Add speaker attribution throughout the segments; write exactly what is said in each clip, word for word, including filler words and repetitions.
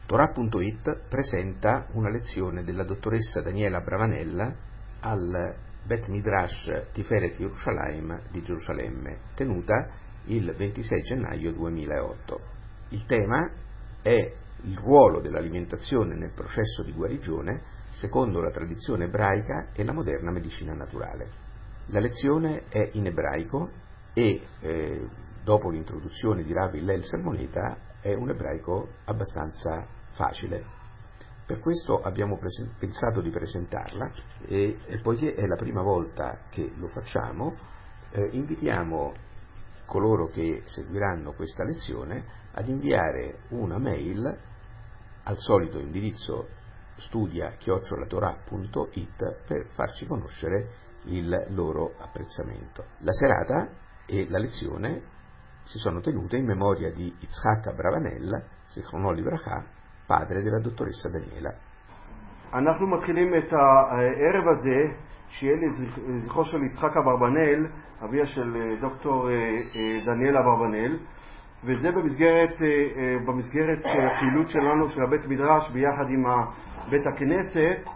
Speaker 1: Torah punto it presenta una lezione della dottoressa Daniela Bravanel al Bet Midrash Tiferet Yerushalayim di Gerusalemme, tenuta il ventisei gennaio duemilaotto. Il tema è il ruolo dell'alimentazione nel processo di guarigione secondo la tradizione ebraica e la moderna medicina naturale. La lezione è in ebraico e, eh, dopo l'introduzione di Rav Hillel Salmoneta, è un ebraico abbastanza facile. Per questo abbiamo presen- pensato di presentarla e, e poiché è la prima volta che lo facciamo, eh, invitiamo coloro che seguiranno questa lezione ad inviare una mail al solito indirizzo studia chiocciola torah punto it per farci conoscere il loro apprezzamento. La serata e la lezione si sono tenute in memoria di Yitzhak Abravanel, Zichrono Livracha, padre della dottoressa Daniela.
Speaker 2: אנחנו מתחילים את הערב הזה, שיהיה לזכרו של יצחק אברבנאל, אביה של דוקטור דניאל אברבנאל, וזה במסגרת, במסגרת הפעילות שלנו של הבית מדרש ביחד עם בית הכנסת,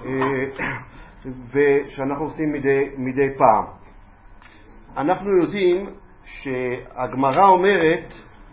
Speaker 2: ושאנחנו עושים מדי, מדי פעם. אנחנו יודעים שהגמרא אומרת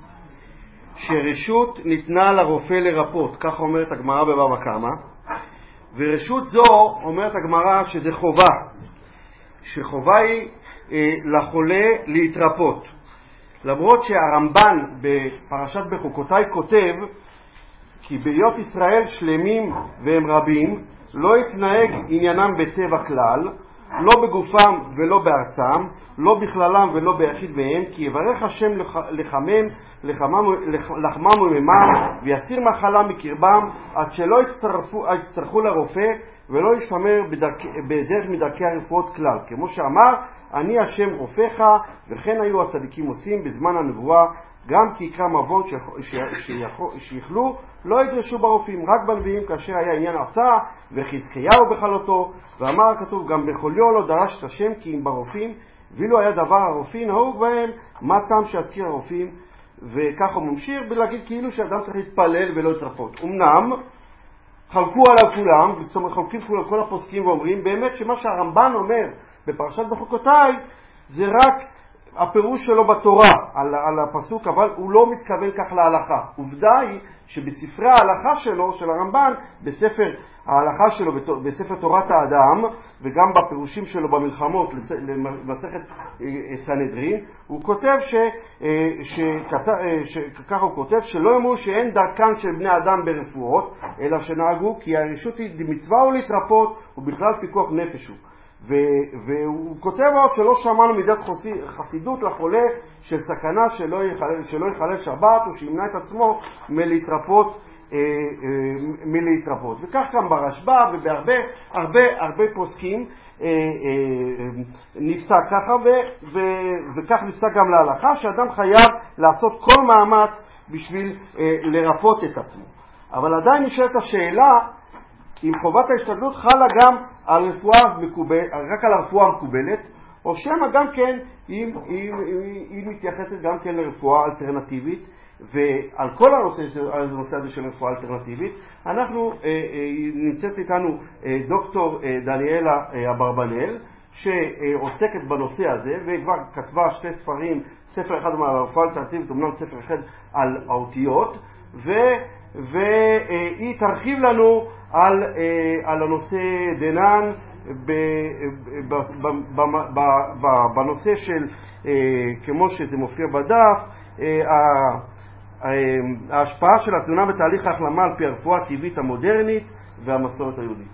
Speaker 2: שרשות ניתנה לרופא לרפות, כך אומרת הגמרא בבבא קמא, ורשות זו אומרת הגמרא שזה חובה, שחובה היא אה, לחולה להתרפות. למרות שהרמב"ן בפרשת בחוקותיי כותב כי בהיות ישראל שלמים והם רבים לא יתנהג עניינם בטבע כלל, לא בגופם ולא בארצם, לא בכללם ולא ביחיד מהם, כי יברך השם לחמם, לחמם, לחמם וממם, ויסיר מחלה מקרבם, עד שלא יצטרפו, יצטרכו לרופא ולא ישתמר בדרך, בדרך מדרכי הרפואות כלל. כמו שאמר, אני השם רופאך, וכן היו הצדיקים עושים בזמן הנבואה, גם כי יקרא מבון שיכלו, לא ידרשו ברופאים, רק בנביאים כאשר היה עניין עשה, וחזקיהו בחלותו, ואמר הכתוב גם בחוליו לא דרש את השם כי אם ברופאים, ואילו היה דבר הרופאים נהוג בהם, מה טעם שיזכיר הרופאים, וכך הוא ממשיך בלהגיד כאילו שאדם צריך להתפלל ולא להתרפות. אמנם חלקו עליו כולם, זאת אומרת חלקים כולם, כל הפוסקים ואומרים באמת שמה שהרמב"ן אומר בפרשת בחוקותיי זה רק הפירוש שלו בתורה על, על הפסוק, אבל הוא לא מתכוון כך להלכה. עובדה היא שבספרי ההלכה שלו, של הרמב"ן, בספר ההלכה שלו, בספר תורת האדם, וגם בפירושים שלו במלחמות, למסכת סנהדרין, הוא כותב ש, שככה הוא כותב, שלא אמרו שאין דרכן של בני אדם ברפואות, אלא שנהגו, כי הרשות היא מצווה או להתרפות, ובכלל פיקוח נפש הוא. והוא כותב עוד שלא שמענו מידת חסידות לחולה של סכנה שלא יחלל, שלא יחלל שבת או שימנע את עצמו מלהתרפות, מלהתרפות. וכך גם ברשב"א ובהרבה הרבה הרבה פוסקים נפסק ככה, ו, ו, וכך נפסק גם להלכה שאדם חייב לעשות כל מאמץ בשביל לרפות את עצמו. אבל עדיין נשאלת השאלה אם חובת ההשתדלות חלה גם על רפואה מקובלת, רק על הרפואה המקובלת, או שמה גם כן היא, היא, היא, היא מתייחסת גם כן לרפואה אלטרנטיבית, ועל כל הנושא, הנושא הזה של רפואה אלטרנטיבית, אנחנו, אה, אה, נמצאת איתנו אה, דוקטור אה, דניאלה אה, אברבנאל, שעוסקת בנושא הזה, וכבר כתבה שתי ספרים, ספר אחד על הרפואה אלטרנטיבית, אמנם ספר אחד על האותיות, ו... והיא תרחיב לנו על, על הנושא דנן בנושא של, כמו שזה מופיע בדף, ההשפעה של התזונה בתהליך ההחלמה על פי הרפואה הטבעית המודרנית והמסורת היהודית.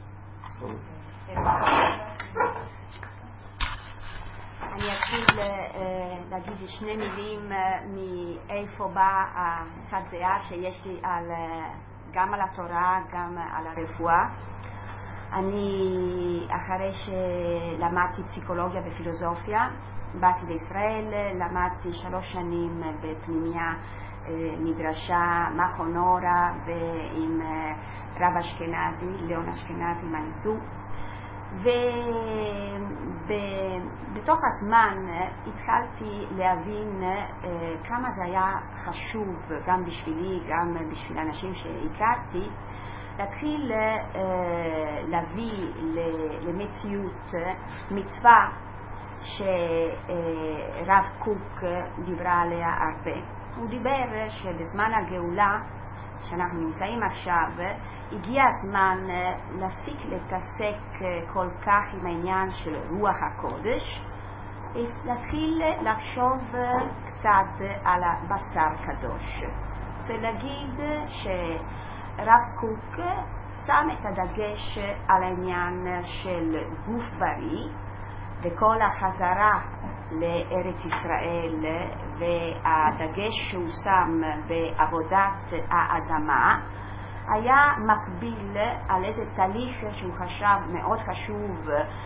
Speaker 3: אני אתחיל להגיד שני מילים מאיפה בא קצת דעה שיש לי על, גם על התורה, גם על הרפואה. אני אחרי שלמדתי פסיכולוגיה ופילוסופיה, באתי לישראל, למדתי שלוש שנים בפנימיה מדרשה מחונורה ועם רב אשכנזי, ליאון אשכנזי מניטו. ובתוך הזמן התחלתי להבין כמה זה היה חשוב גם בשבילי, גם בשביל אנשים שהכרתי, להתחיל להביא למציאות מצווה שרב קוק דיברה עליה הרבה. הוא דיבר שבזמן הגאולה שאנחנו נמצאים עכשיו, הגיע הזמן להפסיק להתעסק כל כך עם העניין של רוח הקודש, להתחיל לחשוב קצת על הבשר קדוש. רוצה להגיד שרב קוק שם את הדגש על העניין של גוף בריא, וכל החזרה לארץ ישראל והדגש שהוא שם בעבודת האדמה היה מקביל על איזה תהליך שהוא חשב מאוד חשוב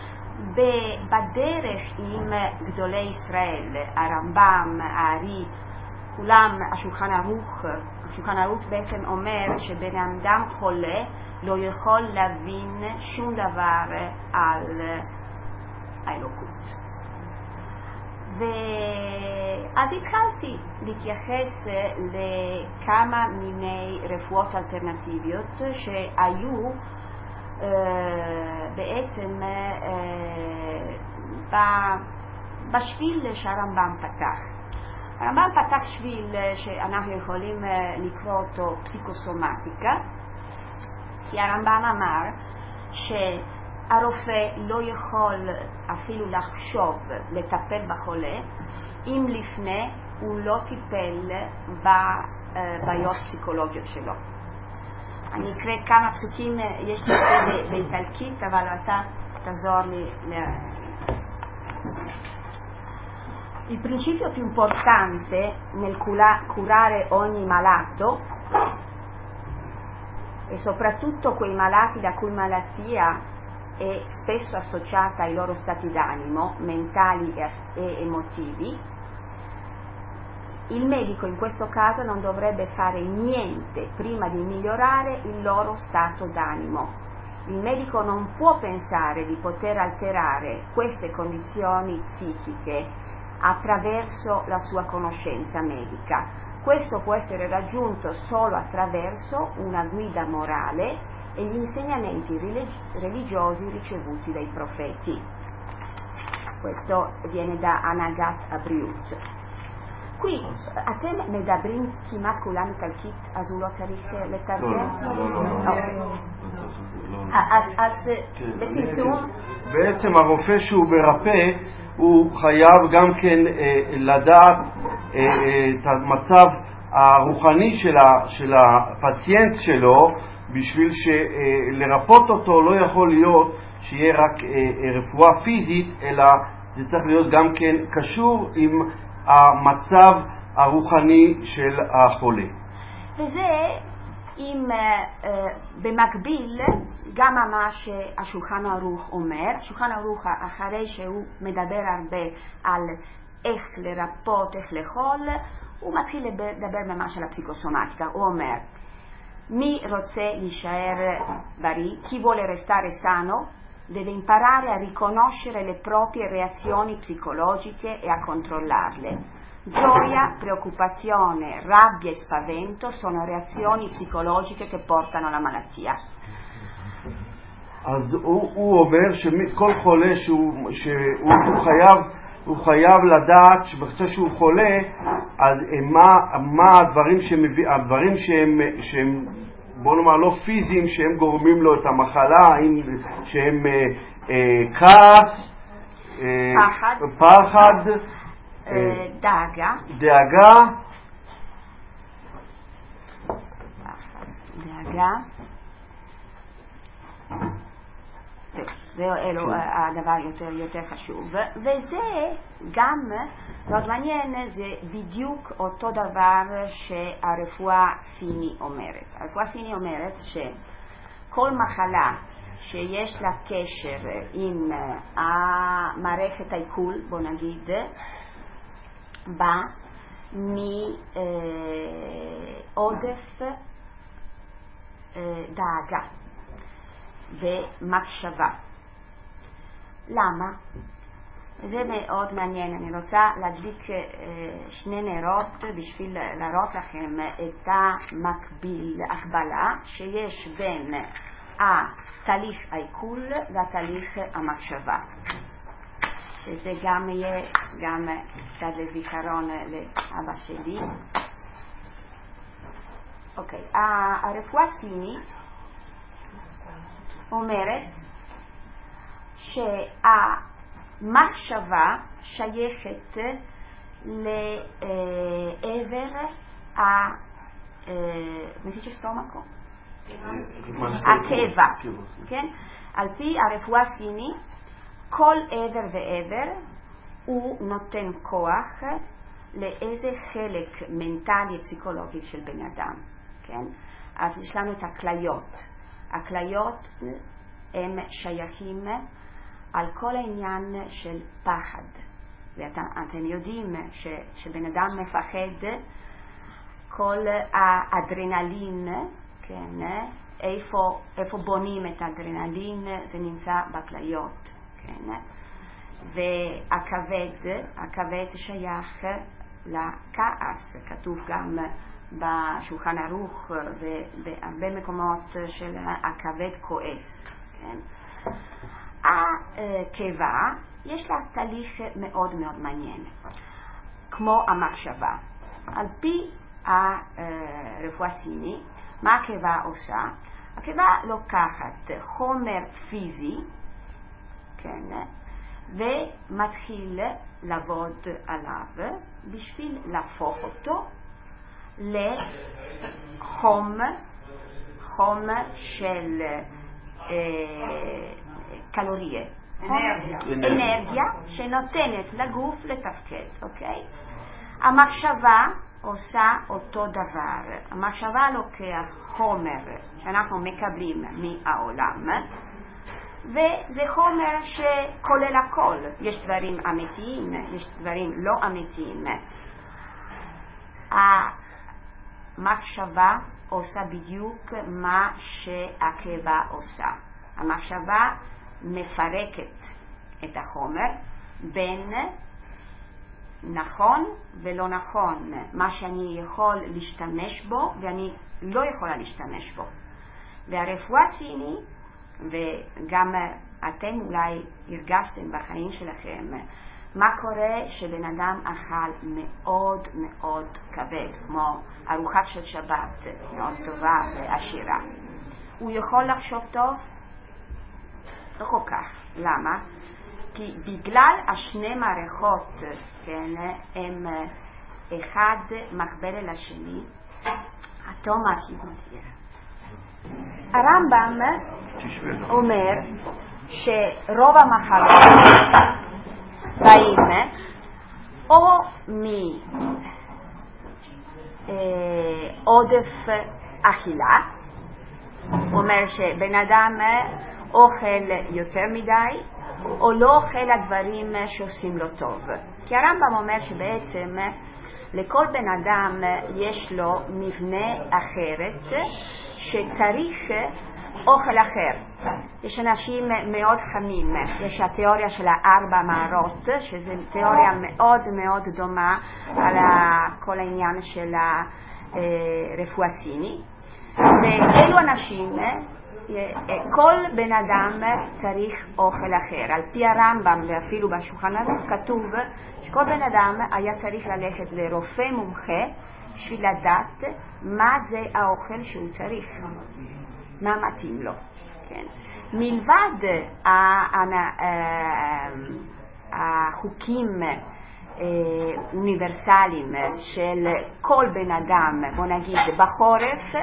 Speaker 3: בדרך עם גדולי ישראל, הרמב"ם, הארי, כולם, השולחן ערוך. השולחן ערוך בעצם אומר שבן אדם חולה לא יכול להבין שום דבר על האלוקות. ואז התחלתי להתייחס לכמה מיני רפואות אלטרנטיביות שהיו אה, בעצם אה, בשביל שהרמב"ם פתח. הרמב"ם פתח שביל שאנחנו יכולים לקרוא אותו פסיקוסומטיקה, כי הרמב"ם אמר ש הרופא לא יכול אפילו לחשוב לטפל בחולה אם לפני הוא לא טיפל בבעיות פסיכולוגיות שלו. אני אקרא כמה פסוקים, יש לי באיטלקית, אבל אתה תעזור לי. Il principio più importante nel curare ogni malato, e soprattutto quei malati la cui malattia è spesso associata ai loro stati d'animo mentali e, e emotivi, il medico in questo caso non dovrebbe fare niente prima di migliorare il loro stato d'animo. Il medico non può pensare di poter alterare queste condizioni psichiche attraverso la sua conoscenza medica. Questo può essere raggiunto solo attraverso una guida morale e gli insegnamenti religiosi ricevuti dai profeti. Questo viene da Anagat Abriut. Qui אתם מדברים כמעט כולם איטלקית, אז הוא לא צריך לתרגם? אז בקיצור,
Speaker 2: בעצם הרופא שהוא מרפא הוא חייב גם כן לדעת את המצב הרוחני של הפציינט שלו, בשביל שלרפות אותו לא יכול להיות שיהיה רק רפואה פיזית, אלא זה צריך להיות גם כן קשור עם המצב הרוחני של החולה.
Speaker 3: וזה אם במקביל גם מה שהשולחן ערוך אומר. השולחן ערוך אחרי שהוא מדבר הרבה על איך לרפות, איך לאכול, הוא מתחיל לדבר ממש על הפסיקוסומטיקה. הוא אומר mi רוצה להישאר בריא, chi vuole restare sano deve imparare a riconoscere le proprie reazioni psicologiche e a controllarle. Gioia, preoccupazione, rabbia e spavento sono reazioni psicologiche che portano alla malattia.
Speaker 2: אז הוא, הוא אומר שכל חולה שהוא, שהוא חייב, הוא חייב לדעת שבחצה שהוא חולה, אז מה, מה הדברים שמביא, הדברים שהם, שהם, בוא נאמר, לא פיזיים, שהם גורמים לו את המחלה, שהם אה, אה, כעס, אה,
Speaker 3: פחד,
Speaker 2: פחד
Speaker 3: אה, דאגה,
Speaker 2: דאגה,
Speaker 3: דאגה, זה אלו הדבר יותר יותר חשוב, וזה גם מאוד מעניין, זה בדיוק אותו דבר שהרפואה סיני אומרת. הרפואה סיני אומרת שכל מחלה שיש לה קשר עם המערכת העיכול, בוא נגיד, בא מעודף דאגה ומחשבה. למה? זה מאוד מעניין, אני רוצה להדליק שני נרות בשביל להראות לכם את המקביל, הקבלה שיש בין התהליך העיכול והתהליך המחשבה, שזה גם יהיה גם קצת לזיכרון לאבא שלי. אוקיי, הרפואה הסינית אומרת שהמחשבה שייכת לעבר ה... מסיץ' סטומקו? הקיבה, כן? על פי הרפואה הסינית, כל עבר ועבר הוא נותן כוח לאיזה חלק מנטלי פסיכולוגי של בן אדם, כן? אז יש לנו את הכליות. הכליות הם שייכים על כל העניין של פחד. ואתם יודעים שבן אדם מפחד, כל האדרנלין, כן, איפה, איפה בונים את האדרנלין, זה נמצא בכליות, כן? והכבד, הכבד שייך לכעס, כתוב גם בשולחן ערוך ובהרבה מקומות של הכבד כועס, כן? הקיבה יש לה תהליך מאוד מאוד מעניין, כמו המחשבה. על פי הרפואה הסינית, מה הקיבה עושה? הקיבה לוקחת חומר פיזי, כן, ומתחיל לעבוד עליו בשביל להפוך אותו לחום, חום של אה, קלוריה, אנרגיה. אנרגיה שנותנת לגוף לתפקד, אוקיי? המחשבה עושה אותו דבר. המחשבה לוקח חומר שאנחנו מקבלים מהעולם, וזה חומר שכולל הכל. יש דברים אמיתיים, יש דברים לא אמיתיים. המחשבה עושה בדיוק מה שהקיבה עושה. המחשבה מפרקת את החומר בין נכון ולא נכון, מה שאני יכול להשתמש בו ואני לא יכולה להשתמש בו. והרפואה הסינית, וגם אתם אולי הרגשתם בחיים שלכם, מה קורה שבן אדם אכל מאוד מאוד כבד, כמו ארוחת של שבת מאוד טובה ועשירה. הוא יכול לחשוב טוב? לא כל כך. למה? כי בגלל השני מערכות, כן, הם אחד מקבל אל השני, התומאס יגודיר. הרמב"ם אומר שרוב המחלות באים או מעודף אכילה, אומר שבן אדם אוכל יותר מדי, או לא אוכל הדברים שעושים לו טוב. כי הרמב"ם אומר שבעצם לכל בן אדם יש לו מבנה אחרת שצריך אוכל אחר. יש אנשים מאוד חמים, יש התיאוריה של הארבע מערות, שזו תיאוריה מאוד מאוד דומה על כל העניין של הרפואה הסינית. ואלו אנשים, כל בן אדם צריך אוכל אחר. על פי הרמב"ם ואפילו בשולחן ערוך כתוב שכל בן אדם היה צריך ללכת לרופא מומחה בשביל לדעת מה זה האוכל שהוא צריך, מה מתאים לו, כן? מלבד החוקים אוניברסליים של כל בן אדם, בוא נגיד בחורף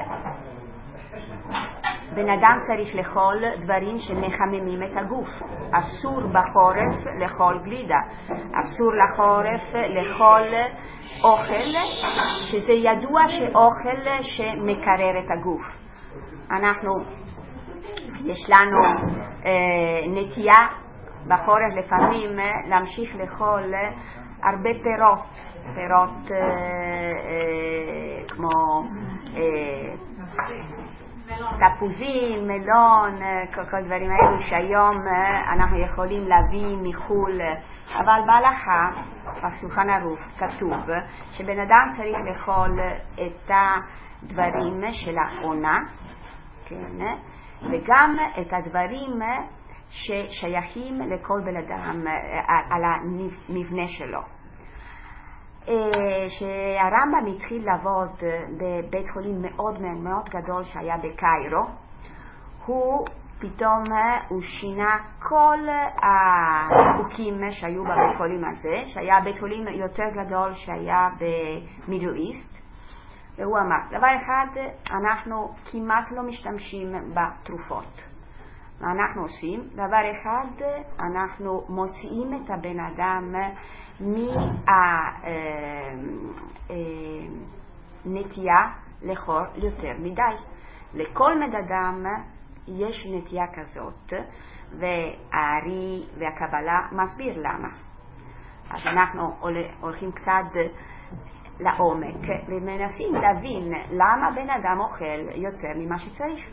Speaker 3: בן אדם צריך לאכול דברים שמחממים את הגוף. אסור בחורף לאכול גלידה, אסור לחורף לאכול אוכל שזה ידוע שאוכל שמקרר את הגוף. אנחנו, יש לנו אה, נטייה בחורף לפעמים להמשיך לאכול הרבה פירות, פירות אה, אה, כמו אה, תפוזים, מלון, כל דברים האלו שהיום אנחנו יכולים להביא מחול, אבל בהלכה, בשולחן ערוך, כתוב שבן אדם צריך לאכול את הדברים של העונה, כן? וגם את הדברים ששייכים לכל בן אדם על המבנה שלו. שהרמב"ם התחיל לעבוד בבית חולים מאוד מאוד גדול שהיה בקיירו, הוא פתאום הוא שינה כל החוקים שהיו בבית חולים הזה, שהיה בית חולים יותר גדול שהיה במידל איסט, והוא אמר, דבר אחד, אנחנו כמעט לא משתמשים בתרופות. מה אנחנו עושים? דבר אחד, אנחנו מוציאים את הבן אדם מהנטייה לאכול יותר מדי. לכל בן אדם יש נטייה כזאת, והארי והקבלה מסביר למה. אז אנחנו הולכים קצת לעומק ומנסים להבין למה בן אדם אוכל יותר ממה שצריך.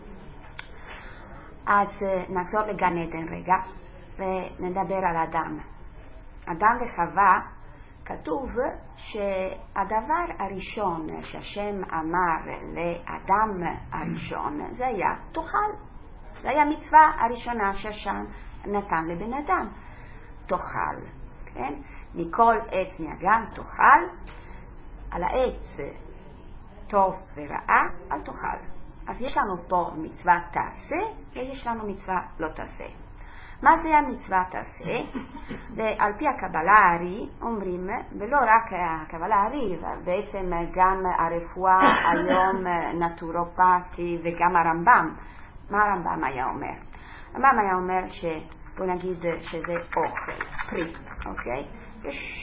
Speaker 3: אז נחזור לגן עדן רגע ונדבר על אדם. אדם וחווה, כתוב שהדבר הראשון שהשם אמר לאדם הראשון זה היה תאכל. זה היה מצווה הראשונה שהשם נתן לבן אדם. תאכל, כן? מכל עץ מהגן תאכל, על העץ טוב ורעה אל תאכל. אז יש לנו פה מצווה תעשה ויש לנו מצווה לא תעשה. מה זה המצווה תעשה? ועל פי הקבלה הארי אומרים, ולא רק הקבלה הארי, בעצם גם הרפואה היום נטורופתי וגם הרמב"ם. מה הרמב"ם היה אומר? הרמב"ם היה אומר ש... בוא נגיד שזה אוכל, פרי, אוקיי? יש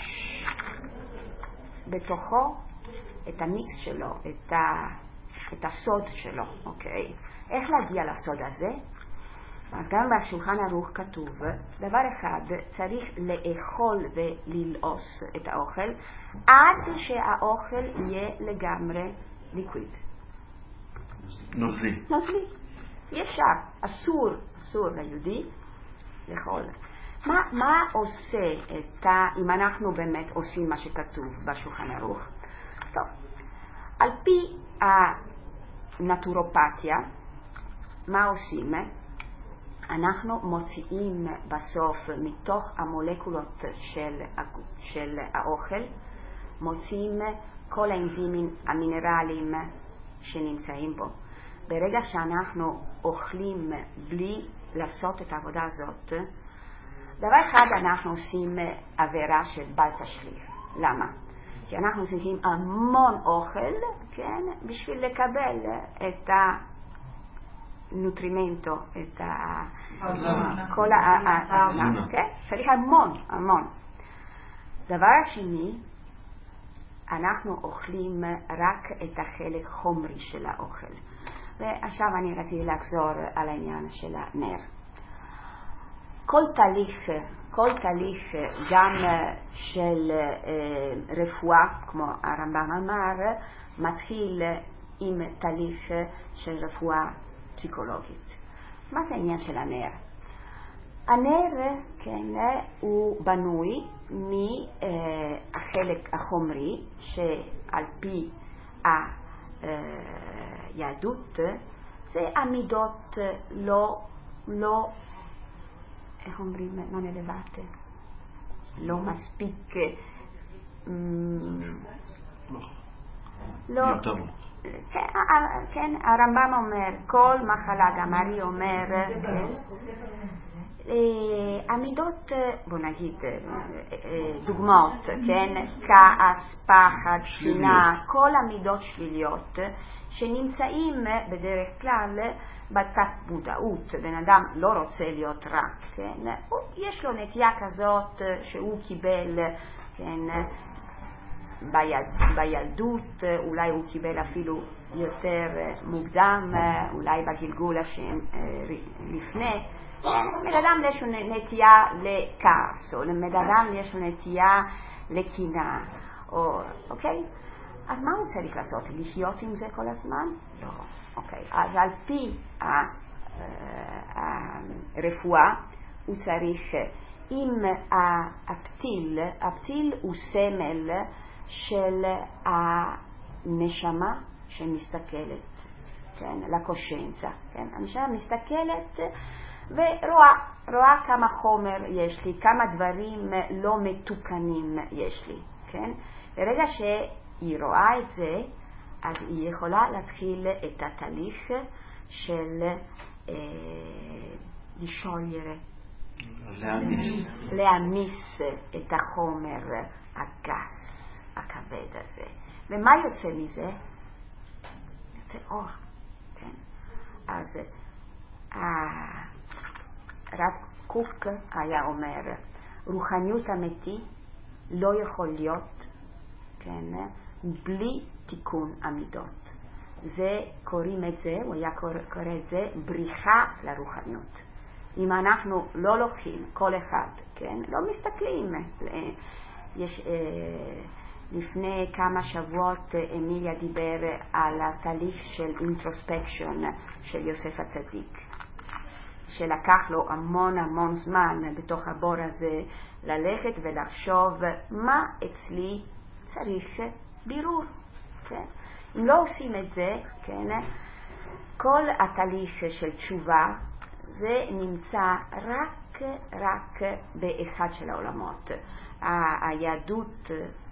Speaker 3: בתוכו את המיקס שלו, את, ה... את הסוד שלו, אוקיי? איך להגיע לסוד הזה? אז גם בשולחן ערוך כתוב, דבר אחד, צריך לאכול וללעוס את האוכל, עד שהאוכל יהיה לגמרי ליקוויד.
Speaker 2: נוזלי.
Speaker 3: נוזלי. אי אפשר. אסור, אסור ליהודי לאכול. מה, מה עושה את ה... אם אנחנו באמת עושים מה שכתוב בשולחן ערוך? טוב. על פי הנטורופתיה, מה עושים? אנחנו מוציאים בסוף מתוך המולקולות של, של האוכל, מוציאים כל האנזימים המינרליים שנמצאים בו. ברגע שאנחנו אוכלים בלי לעשות את העבודה הזאת, דבר אחד אנחנו עושים עבירה של בל תשליך. למה? כי אנחנו צריכים המון אוכל, כן, בשביל לקבל את ה... נוטרימנטו, את ה... כל ה... כן? צריך המון, המון. דבר שני, אנחנו אוכלים רק את החלק חומרי של האוכל. ועכשיו אני רציתי לחזור על העניין של הנר. כל תהליך, כל תהליך גם של רפואה, כמו הרמב"ם אמר, מתחיל עם תהליך של רפואה פסיכולוגית. מה זה העניין של הנר? הנר, כן, הוא בנוי מהחלק החומרי שעל פי היהדות זה עמידות לא, לא, איך אומרים, לא נלבט, לא מספיק, לא, כן, כן, הרמב"ם אומר, כל מחלה, גם ארי אומר, כן, עמידות, בוא נגיד, דוגמאות, כן, כעס, פחד, שינה, כל עמידות שליליות שנמצאים בדרך כלל בתת מודעות. בן אדם לא רוצה להיות רע, כן, יש לו נטייה כזאת שהוא קיבל, כן, ביד, בילדות, אולי הוא קיבל אפילו יותר מוקדם, אולי בגלגול השם לפני. לבן אדם יש לו נטייה לכעס, או לבן אדם יש לו נטייה לקנאה, או, אוקיי? אז מה הוא צריך לעשות? לחיות עם זה כל הזמן? לא. אוקיי, אז על פי הרפואה הוא צריך, אם הפתיל, הפתיל הוא סמל של הנשמה שמסתכלת, כן, לקושנצה, כן, הנשמה מסתכלת ורואה, רואה כמה חומר יש לי, כמה דברים לא מתוקנים יש לי, כן, ברגע שהיא רואה את זה, אז היא יכולה להתחיל את התהליך של אה, לשולירה,
Speaker 2: להעמיס.
Speaker 3: להעמיס את החומר הגס, הכבד הזה. ומה יוצא מזה? יוצא אור, כן? אז הרב קוק היה אומר, רוחניות אמיתי לא יכול להיות, כן, בלי תיקון המידות. זה, קוראים את זה, הוא היה קורא, קורא את זה, בריחה לרוחניות. אם אנחנו לא לוקחים כל אחד, כן, לא מסתכלים, יש, לפני כמה שבועות אמיליה דיבר על התהליך של אינטרוספקשן של יוסף הצדיק, שלקח לו המון המון זמן בתוך הבור הזה ללכת ולחשוב מה אצלי צריך בירור, כן? אם לא עושים את זה, כן, כל התהליך של תשובה זה נמצא רק רק באחד של העולמות. היהדות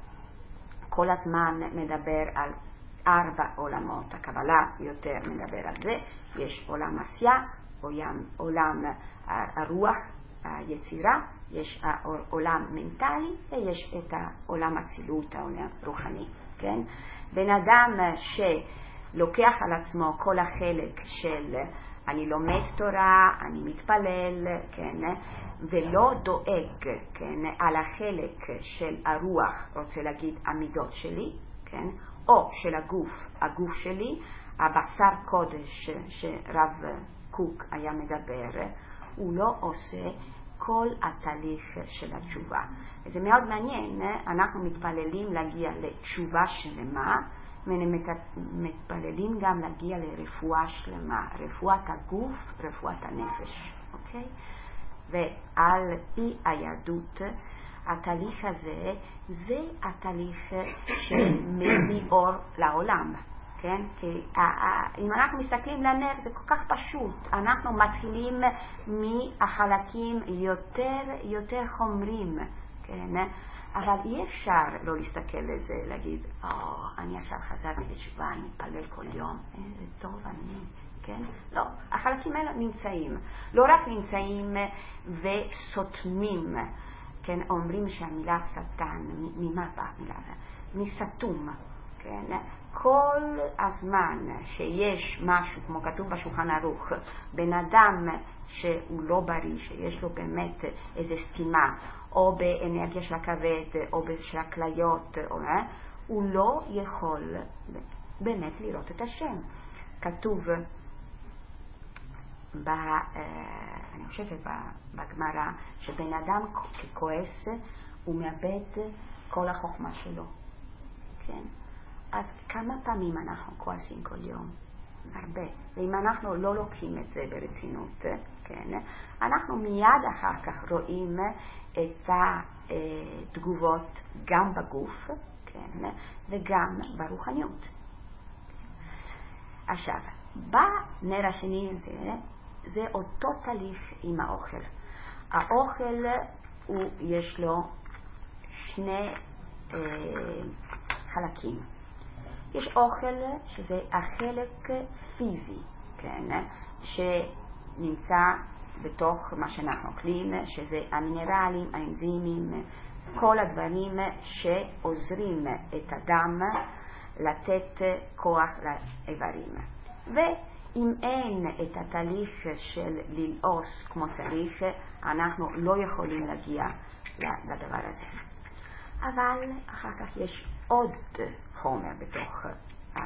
Speaker 3: כל הזמן מדבר על ארבע עולמות, הקבלה יותר מדבר על זה, יש עולם עשייה, עולם, עולם הרוח, היצירה, יש העולם מנטלי ויש את העולם הצילות, העולם רוחני, כן? בן אדם שלוקח על עצמו כל החלק של אני לומד תורה, אני מתפלל, כן, ולא דואג, כן, על החלק של הרוח, רוצה להגיד המידות שלי, כן, או של הגוף, הגוף שלי, הבשר קודש שרב קוק היה מדבר, הוא לא עושה כל התהליך של התשובה. זה מאוד מעניין, אנחנו מתפללים להגיע לתשובה שלמה, ומתפללים גם להגיע לרפואה שלמה, רפואת הגוף, רפואת הנפש, אוקיי? ועל פי היהדות, התהליך הזה, זה התהליך שמביא אור לעולם, כן? כי אם אנחנו מסתכלים לנר, זה כל כך פשוט, אנחנו מתחילים מהחלקים יותר, יותר חומרים, כן? אבל אי אפשר לא להסתכל לזה, להגיד, או, אני עכשיו חזרתי לתשובה, אני מתפלל כל יום, איזה טוב אני, כן? לא, החלקים האלה נמצאים, לא רק נמצאים וסותמים, כן? אומרים שהמילה שטן, ממה באה המילה? מסתום, כן? כל הזמן שיש משהו, כמו כתוב בשולחן ערוך, בן אדם שהוא לא בריא, שיש לו באמת איזו סתימה, או באנרגיה של הכבד, או של הכליות, או, הוא לא יכול באמת לראות את השם. כתוב, ב, אני חושבת בגמרא, שבן אדם ככועס, הוא מאבד כל החוכמה שלו. כן? אז כמה פעמים אנחנו כועסים כל יום? הרבה. ואם אנחנו לא לוקחים את זה ברצינות, כן, אנחנו מיד אחר כך רואים את התגובות גם בגוף, כן, וגם ברוחניות. עכשיו, בנר השני זה, זה אותו תהליך עם האוכל. האוכל הוא, יש לו שני אה, חלקים. יש אוכל שזה החלק פיזי, כן, שנמצא בתוך מה שאנחנו אוכלים, שזה המינרלים, האנזימים, כל הדברים שעוזרים את הדם לתת כוח לאיברים. ואם אין את התהליך של ללעוס כמו צריך, אנחנו לא יכולים להגיע לדבר הזה. אבל אחר כך יש עוד חומר בתוך ה...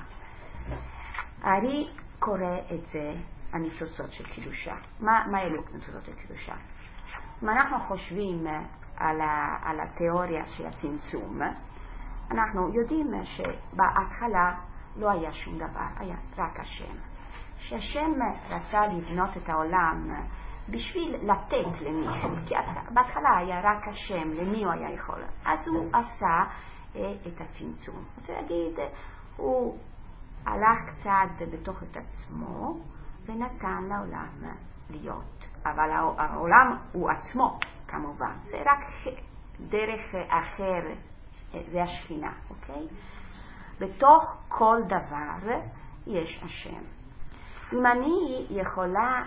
Speaker 3: אני קורא את זה הניצוצות של קדושה. מה, מה אלו ניצוצות של קדושה? אם אנחנו חושבים על, ה, על התיאוריה של הצמצום, אנחנו יודעים שבהתחלה לא היה שום דבר, היה רק השם. שהשם רצה לבנות את העולם בשביל לתת למישהו, כי בהתחלה היה רק השם, למי הוא היה יכול. אז הוא עשה את הצמצום. רוצה להגיד, הוא הלך קצת בתוך את עצמו ונתן לעולם להיות. אבל העולם הוא עצמו, כמובן. זה רק דרך אחר, זה השכינה, אוקיי? בתוך כל דבר יש השם. אם אני יכולה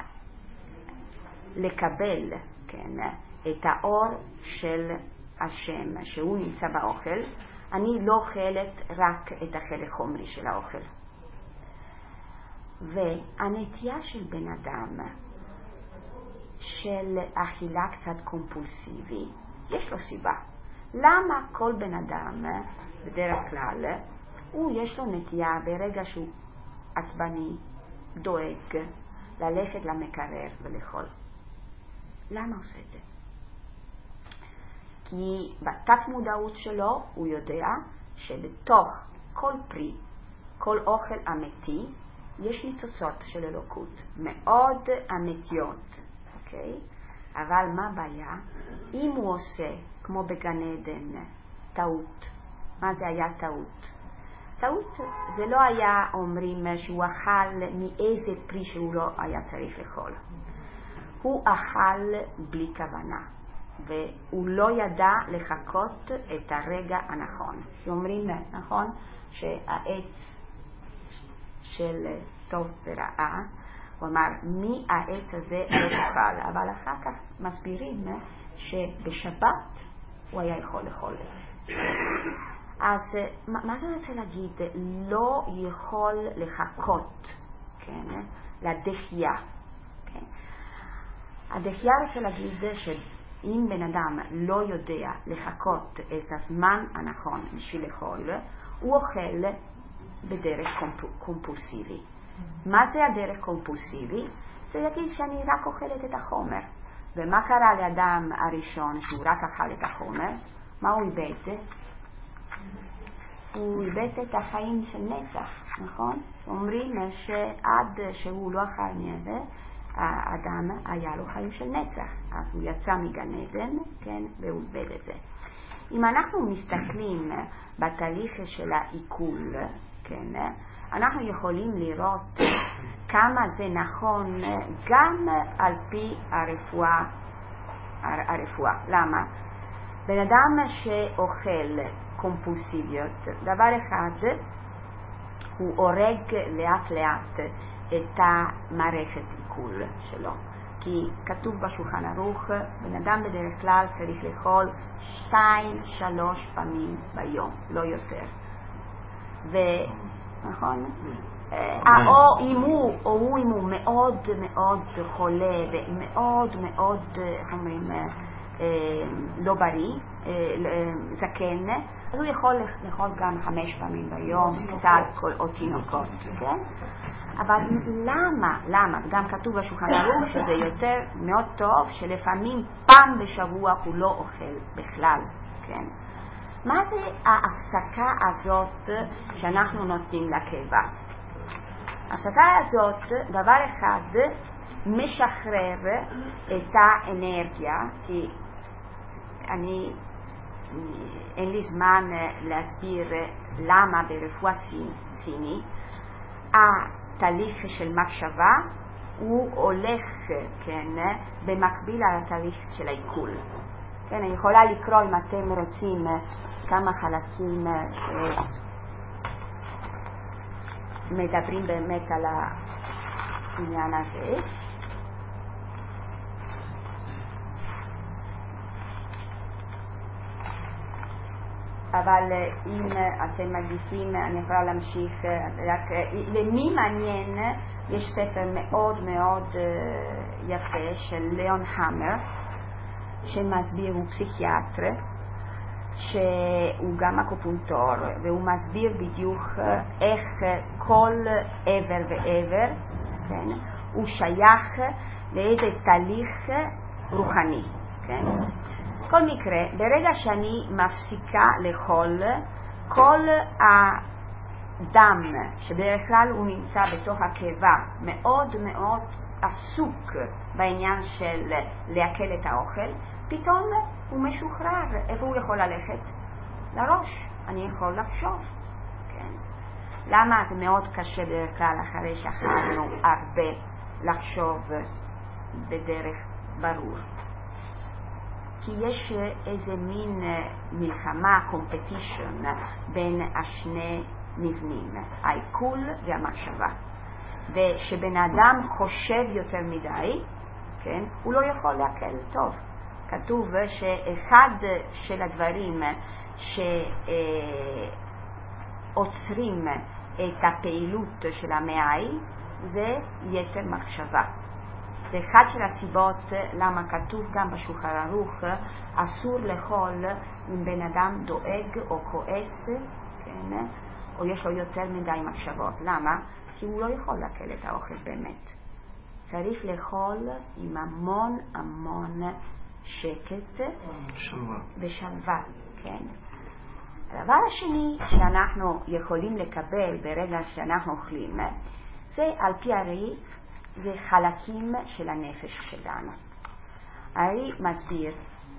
Speaker 3: לקבל, כן, את האור של השם שהוא נמצא באוכל, אני לא אוכלת רק את החלק חומרי של האוכל. והנטייה של בן אדם של אכילה קצת קומפולסיבי, יש לו סיבה. למה כל בן אדם בדרך כלל הוא יש לו נטייה ברגע שהוא עצבני, דואג, ללכת למקרר ולאכול? למה עושה את זה? כי בתת מודעות שלו הוא יודע שבתוך כל פרי, כל אוכל אמיתי, יש ניצוצות של אלוקות, מאוד אמיתיות, אוקיי? אבל מה הבעיה? אם הוא עושה, כמו בגן עדן, טעות, מה זה היה טעות? טעות זה לא היה אומרים שהוא אכל מאיזה פרי שהוא לא היה צריך לאכול. הוא אכל בלי כוונה, והוא לא ידע לחכות את הרגע הנכון. אומרים, נכון, שהעץ של טוב ורעה, הוא אמר, מי העץ הזה לא תאכל, אבל אחר כך מסבירים שבשבת הוא היה יכול לאכול את זה. אז מה זה רוצה להגיד? לא יכול לחכות, כן, לדחייה. כן. הדחייה רוצה להגיד שאם בן אדם לא יודע לחכות את הזמן הנכון בשביל לאכול, הוא אוכל בדרך קומפולסיבי. מה זה הדרך קומפולסיבי? זה יגיד שאני רק אוכלת את החומר. ומה קרה לאדם הראשון שהוא רק אכל את החומר? מה הוא איבד? הוא איבד את החיים של נצח, נכון? אומרים שעד שהוא לא אכל מזה, האדם היה לו חיים של נצח. אז הוא יצא מגן עדן, כן, והוא איבד את זה. אם אנחנו מסתכלים בתהליך של העיכול, כן, אנחנו יכולים לראות כמה זה נכון גם על פי הרפואה. הרפואה. למה? בן אדם שאוכל קומפולסיביות, דבר אחד, הוא הורג לאט לאט את המערכת עיכול שלו. כי כתוב בשולחן ערוך, בן אדם בדרך כלל צריך לאכול שתיים, שלוש פעמים ביום, לא יותר. ו... נכון? או אם הוא, או הוא אם הוא מאוד מאוד חולה ומאוד מאוד, איך אומרים, לא בריא, זקן, אז הוא יכול לאכול גם חמש פעמים ביום, קצת או תינוקות, כן? אבל למה? למה? גם כתוב בשולחן ערוך שזה יותר מאוד טוב שלפעמים פעם בשבוע הוא לא אוכל בכלל, כן? מה זה ההפסקה הזאת שאנחנו נותנים לקיבה? ההפסקה הזאת, דבר אחד, משחרר את האנרגיה, כי אני, אין לי זמן להסביר למה ברפואה סיני, התהליך של מחשבה הוא הולך, כן, במקביל על התהליך של העיכול. כן, אני יכולה לקרוא אם אתם רוצים כמה חלקים שמדברים באמת על העניין הזה. אבל אם אתם מרגישים, אני יכולה להמשיך. רק, למי מעניין, יש ספר מאוד מאוד יפה של ליאון המר, שמסביר, הוא פסיכיאטר, שהוא גם אקופונקטור, והוא מסביר בדיוק איך כל עבר ועבר, כן, הוא שייך לאיזה תהליך רוחני, כן. כל מקרה, ברגע שאני מפסיקה לאכול, כל הדם שבדרך כלל הוא נמצא בתוך הקיבה מאוד מאוד עסוק בעניין של לעכל את האוכל, פתאום הוא משוחרר. איפה הוא יכול ללכת? לראש. אני יכול לחשוב. כן. למה זה מאוד קשה בדרך כלל אחרי שאכלנו הרבה לחשוב בדרך ברור? כי יש איזה מין מלחמה, קומפטישן, בין השני מבנים, העיכול והמחשבה. ושבן אדם חושב יותר מדי, כן, הוא לא יכול לעכל טוב. כתוב שאחד של הדברים שעוצרים את הפעילות של המעי זה יתר מחשבה. זה אחד של הסיבות למה כתוב גם בשולחן ערוך אסור לאכול אם בן אדם דואג או כועס, כן, או יש לו יותר מדי מחשבות. למה? כי הוא לא יכול לעכל את האוכל באמת. צריך לאכול עם המון המון שקט
Speaker 2: שלווה.
Speaker 3: ושלווה, כן. הדבר השני שאנחנו יכולים לקבל ברגע שאנחנו אוכלים זה על פי הרי זה חלקים של הנפש שלנו. הרי מסביר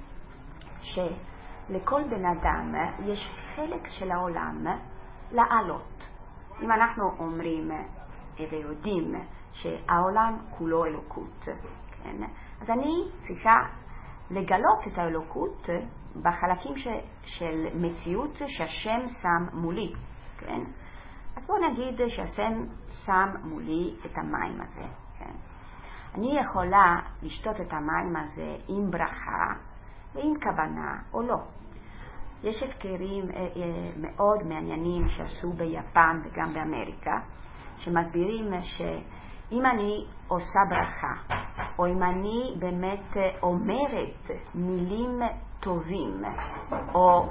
Speaker 3: שלכל בן אדם יש חלק של העולם לעלות. אם אנחנו אומרים ויודעים שהעולם כולו אלוקות, כן? אז אני צריכה לגלות את האלוקות בחלקים ש, של מציאות שהשם שם מולי, כן? אז בואו נגיד שהשם שם מולי את המים הזה, כן? אני יכולה לשתות את המים הזה עם ברכה ועם כוונה או לא. יש התקרים אה, אה, מאוד מעניינים שעשו ביפן וגם באמריקה, שמסבירים שאם אני עושה ברכה, או אם אני באמת אומרת מילים טובים, או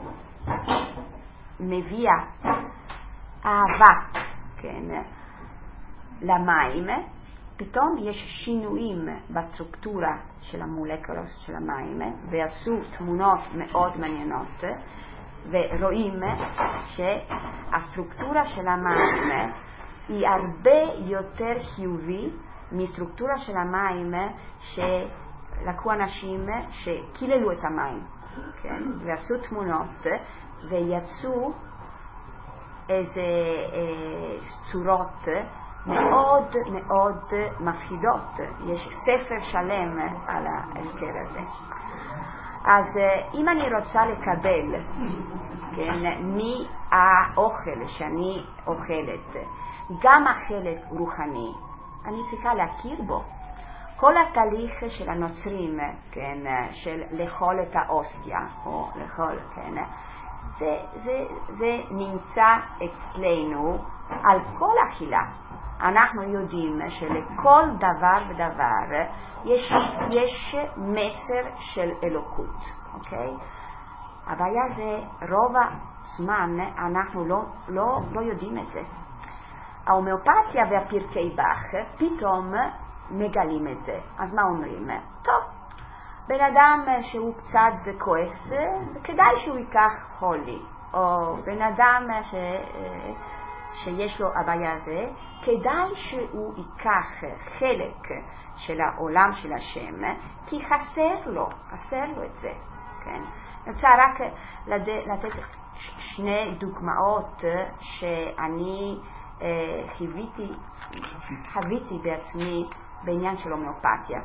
Speaker 3: מביאה אהבה, כן, למים, פתאום יש שינויים בסטרוקטורה של המולקולות של המים, ועשו תמונות מאוד מעניינות, ורואים שהסטרוקטורה של המים היא הרבה יותר חיובי מסטרוקטורה של המים שלקחו אנשים שקיללו את המים, כן? ועשו תמונות ויצאו איזה אה, צורות מאוד מאוד מפחידות. יש ספר שלם על ההזכר הזה. אז אם אני רוצה לקבל, כן, מהאוכל שאני אוכלת גם החלק רוחני, אני צריכה להכיר בו. כל התהליך של הנוצרים, כן, של לאכול את האוסטיה או לאכול, כן, זה, זה, זה נמצא אצלנו על כל אכילה. אנחנו יודעים שלכל דבר ודבר יש, יש מסר של אלוקות, אוקיי? הבעיה זה רוב הזמן אנחנו לא, לא, לא יודעים את זה. ההומאופתיה והפרקי בח פתאום מגלים את זה. אז מה אומרים? טוב, בן אדם שהוא קצת כועס, כדאי שהוא ייקח חולי. או בן אדם ש... שיש לו הבעיה הזה, כדאי שהוא ייקח חלק של העולם של השם, כי חסר לו, חסר לו את זה. כן? אני רוצה רק לתת שני דוגמאות שאני אה, חוויתי, חוויתי בעצמי בעניין של הומאופתיה.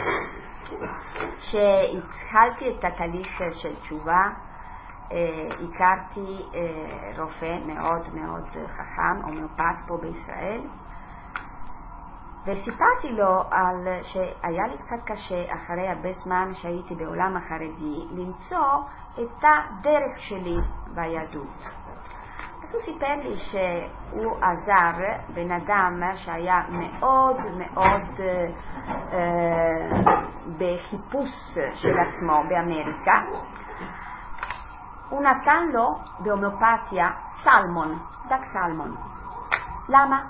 Speaker 3: כשהתחלתי את התהליך של תשובה, אה, הכרתי אה, רופא מאוד מאוד חכם, הומאופת פה בישראל, וסיפרתי לו על שהיה לי קצת קשה אחרי הרבה זמן שהייתי בעולם החרדי למצוא את הדרך שלי ביהדות. אז הוא סיפר לי שהוא עזר בן אדם שהיה מאוד מאוד אה, בחיפוש של עצמו באמריקה. הוא נתן לו בהומאופתיה סלמון, דג סלמון. למה?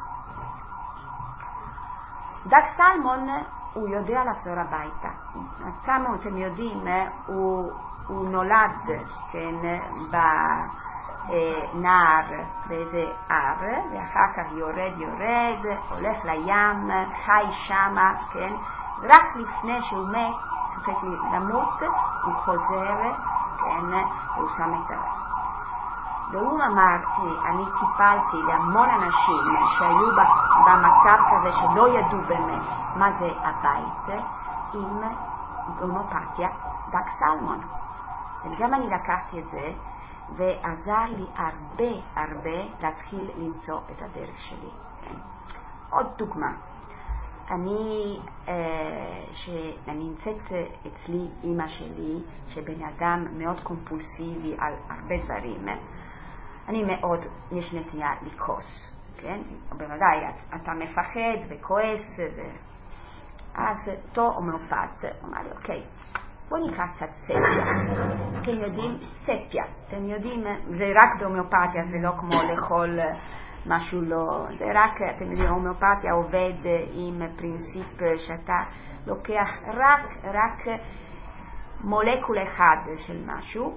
Speaker 3: דג סלמון הוא יודע לחזור הביתה. כמה אתם יודעים, הוא, הוא נולד, כן, ב, נער באיזה הר, ואחר כך יורד יורד, הולך לים, חי שמה, כן? רק לפני שהוא מת, צופק למות, הוא חוזר, כן? והוא שם את הרב. והוא אמר, אני טיפלתי להמון אנשים שהיו במצב כזה שלא ידעו באמת מה זה הבית, עם הומאופתיה דג סלמון. וגם אני לקחתי את זה, ועזר לי הרבה הרבה להתחיל למצוא את הדרך שלי. כן. עוד דוגמה, אני, אה, שאני נמצאת אצלי אמא שלי, שבן אדם מאוד קומפולסיבי על הרבה דברים, אני מאוד, יש נטייה לכעוס, כן? בוודאי, אתה מפחד וכועס, ו... אז אותו הומאופת אמר לי, אוקיי, בוא נקרא קצת ספיה. אתם יודעים, ספיה, אתם יודעים, זה רק בהומאופתיה, זה לא כמו לאכול משהו לא, זה רק, אתם יודעים, הומאופתיה עובד עם פרינציפ שאתה לוקח רק, רק מולקול אחד של משהו,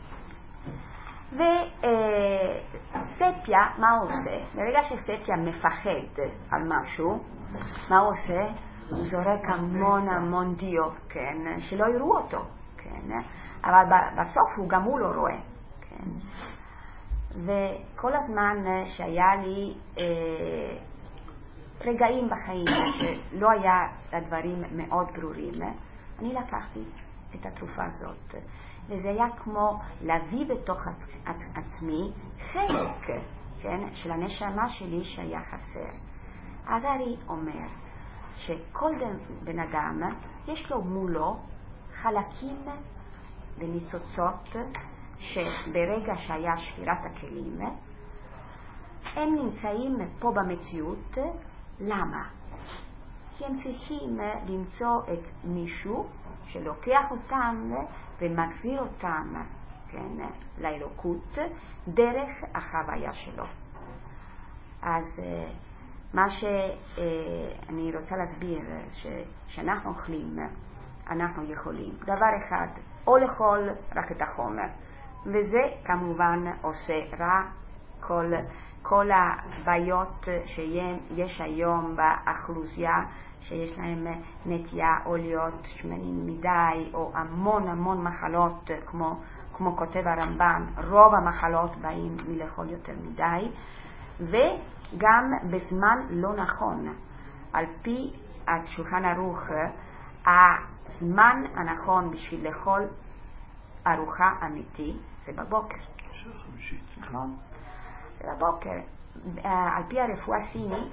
Speaker 3: וספיה, מה הוא עושה? ברגע שספיה מפחד על משהו, מה הוא עושה? הוא זורק המון המון דיו, כן? שלא יראו אותו, כן? אבל בסוף הוא גם הוא לא רואה, כן? וכל הזמן שהיה לי אה, רגעים בחיים שלא היה הדברים מאוד ברורים, אני לקחתי את התרופה הזאת. וזה היה כמו להביא בתוך עצמי חלק, כן, של הנשמה שלי שהיה חסר. אז אני אומר שכל בן אדם יש לו מולו חלקים וניצוצות שברגע שהיה שבירת הכלים הם נמצאים פה במציאות. למה? כי הם צריכים למצוא את מישהו שלוקח אותם ומחזיר אותם, כן, לאלוקות דרך החוויה שלו. אז מה שאני רוצה להסביר, שאנחנו אוכלים, אנחנו יכולים דבר אחד, או לאכול רק את החומר, וזה כמובן עושה רע. כל, כל הבעיות שיש היום באוכלוסייה שיש להם נטייה או להיות שמנים מדי או המון המון מחלות, כמו, כמו כותב הרמב"ם, רוב המחלות באים מלאכול יותר מדי, וגם בזמן לא נכון. על פי השולחן ערוך, הזמן הנכון בשביל לאכול ארוחה אמיתי זה בבוקר. נכון? זה בבוקר. על פי הרפואה הסינית,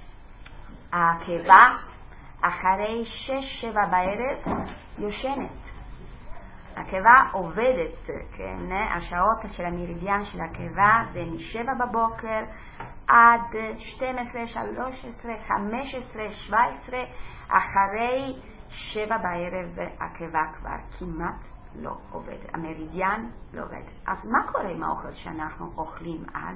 Speaker 3: הקיבה אחרי שש שבע בערב יושנת. הקיבה עובדת, כן? השעות של המרידיאן של הקיבה זה משבע בבוקר עד שתים עשרה, שלוש עשרה, חמש עשרה, שבע עשרה. אחרי שבע בערב הקיבה כבר כמעט לא עובד, המרידיאן לא עובד. אז מה קורה עם האוכל שאנחנו אוכלים אז?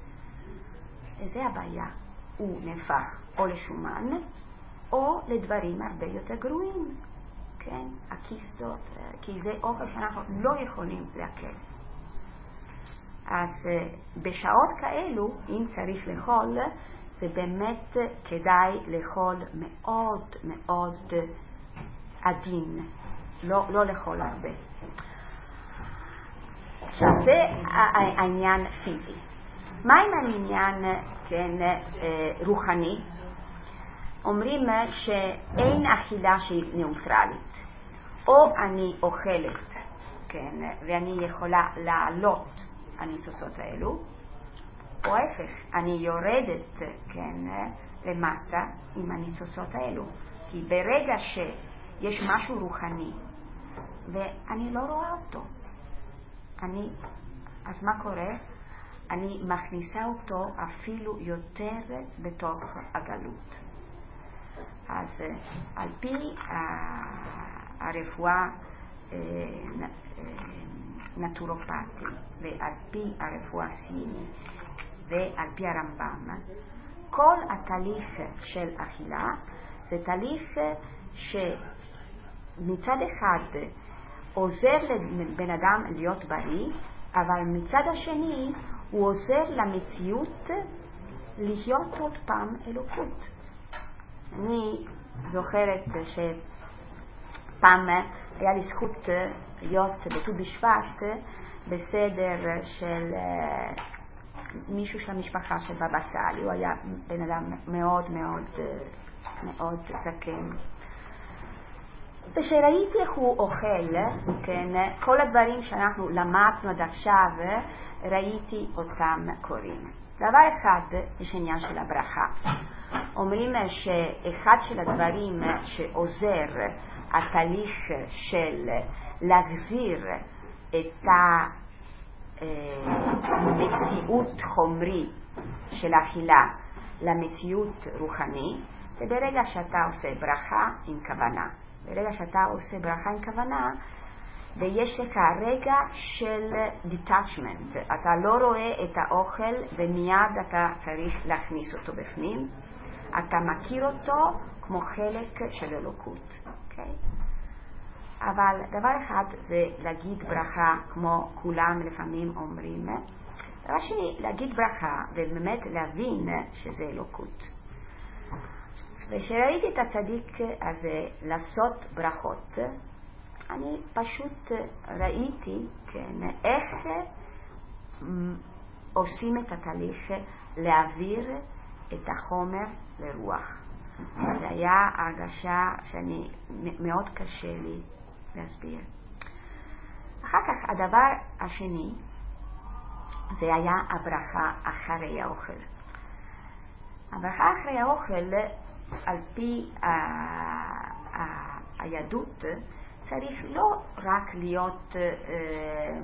Speaker 3: וזה הבעיה, הוא נהפך או לשומן או לדברים הרבה יותר גרועים, כן? הקיסטות, כי זה אוכל שאנחנו לא יכולים לעכל. אז בשעות כאלו, אם צריך לאכול, זה באמת כדאי לאכול מאוד מאוד עדין, לא, לא לאכול הרבה. עכשיו זה העניין פיזי. מה עם העניין, כן, רוחני? אומרים שאין אכילה שהיא ניאוטרלית. או אני אוכלת, כן, ואני יכולה לעלות הניצוצות האלו, או ההפך, אני יורדת, כן, למטה עם הניצוצות האלו. כי ברגע שיש משהו רוחני ואני לא רואה אותו, אני, אז מה קורה? אני מכניסה אותו אפילו יותר בתוך הגלות. אז על פי הרפואה נטורופטית ועל פי הרפואה הסינית ועל פי הרמב"ם, כל התהליך של אכילה זה תהליך שמצד אחד עוזר לבן אדם להיות בריא, אבל מצד השני הוא עוזר למציאות להיות עוד פעם אלוקות. אני זוכרת שפעם היה לי זכות להיות בט"ו בשבט בסדר של מישהו של המשפחה של בבא סאלי. הוא היה בן אדם מאוד מאוד מאוד זקן. ושראיתי איך הוא אוכל, כן, כל הדברים שאנחנו למדנו עד עכשיו, ראיתי אותם קורים. דבר אחד יש עניין של הברכה. אומרים שאחד של הדברים שעוזר התהליך של להחזיר את המציאות חומרי של האכילה למציאות רוחני, זה ברגע שאתה עושה ברכה עם כוונה. ברגע שאתה עושה ברכה עם כוונה, ויש לך רגע של detachment, אתה לא רואה את האוכל ומיד אתה צריך להכניס אותו בפנים, אתה מכיר אותו כמו חלק של אלוקות. Okay? אבל דבר אחד זה להגיד ברכה כמו כולם לפעמים אומרים. דבר שני, להגיד ברכה ובאמת להבין שזה אלוקות. וכשראיתי את הצדיק הזה לעשות ברכות, אני פשוט ראיתי, כן, איך עושים את התהליך להעביר את החומר לרוח. זה היה הרגשה שאני מאוד קשה לי להסביר. אחר כך הדבר השני זה היה הברכה אחרי האוכל. הברכה אחרי האוכל על פי ה- ה- היהדות צריך לא רק להיות אה,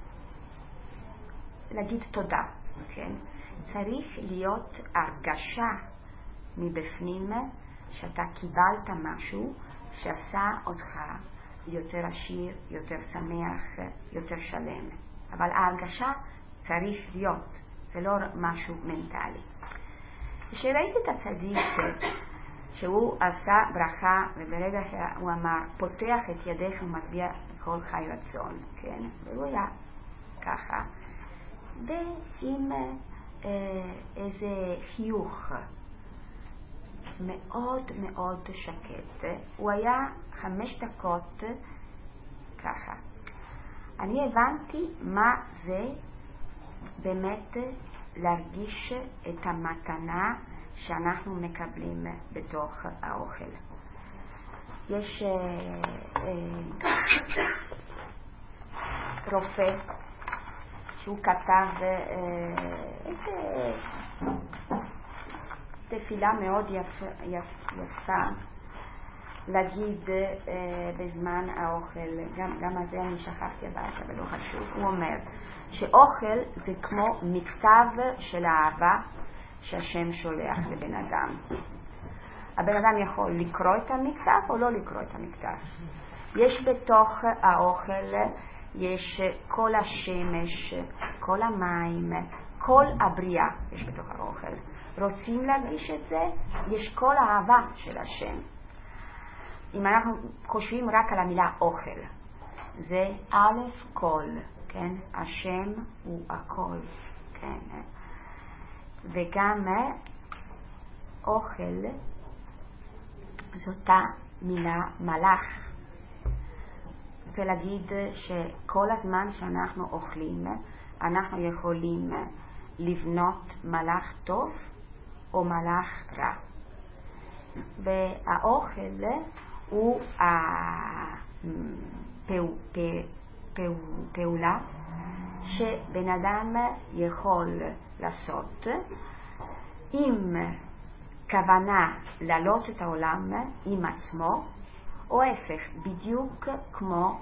Speaker 3: להגיד תודה, כן? צריך להיות הרגשה מבפנים שאתה קיבלת משהו שעשה אותך יותר עשיר, יותר שמח, יותר שלם. אבל ההרגשה צריך להיות, זה לא משהו מנטלי. כשראיתי את הצדיק שהוא עשה ברכה וברגע שהוא אמר פותח את ידיך ומשביע כל חי רצון, כן? והוא היה ככה ועם אה, איזה חיוך מאוד מאוד שקט. הוא היה חמש דקות ככה. אני הבנתי מה זה באמת להרגיש את המתנה שאנחנו מקבלים בתוך האוכל. יש אה, אה, רופא שהוא כתב אה, איזה תפילה מאוד יפ, יפ, יפה להגיד אה, בזמן האוכל. גם, גם על זה אני שכחתי הביתה ולא חשוב. הוא אומר שאוכל זה כמו מכתב של האהבה שהשם שולח לבן אדם. הבן אדם יכול לקרוא את המכתב או לא לקרוא את המכתב. יש בתוך האוכל, יש כל השמש, כל המים, כל הבריאה יש בתוך האוכל. רוצים להרגיש את זה? יש כל האהבה של השם. אם אנחנו חושבים רק על המילה אוכל, זה א' כל, כן? השם הוא הכל, כן? וגם אוכל זאת המילה מלאך. זה להגיד שכל הזמן שאנחנו אוכלים אנחנו יכולים לבנות מלאך טוב או מלאך רע. והאוכל הוא הפעולה שבן אדם יכול לעשות עם כוונה להעלות את העולם עם עצמו, או ההפך, בדיוק כמו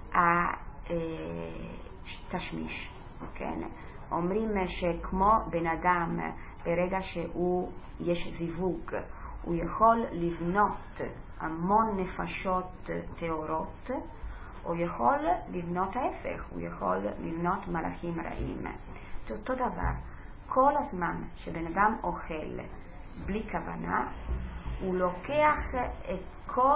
Speaker 3: התשמיש. כן? אומרים שכמו בן אדם ברגע שהוא יש זיווג, הוא יכול לבנות המון נפשות טהורות, או יכול לבנות ההפך, הוא יכול לבנות מלאכים רעים. זה אותו דבר. כל הזמן שבן אדם אוכל בלי כוונה, הוא לוקח את כל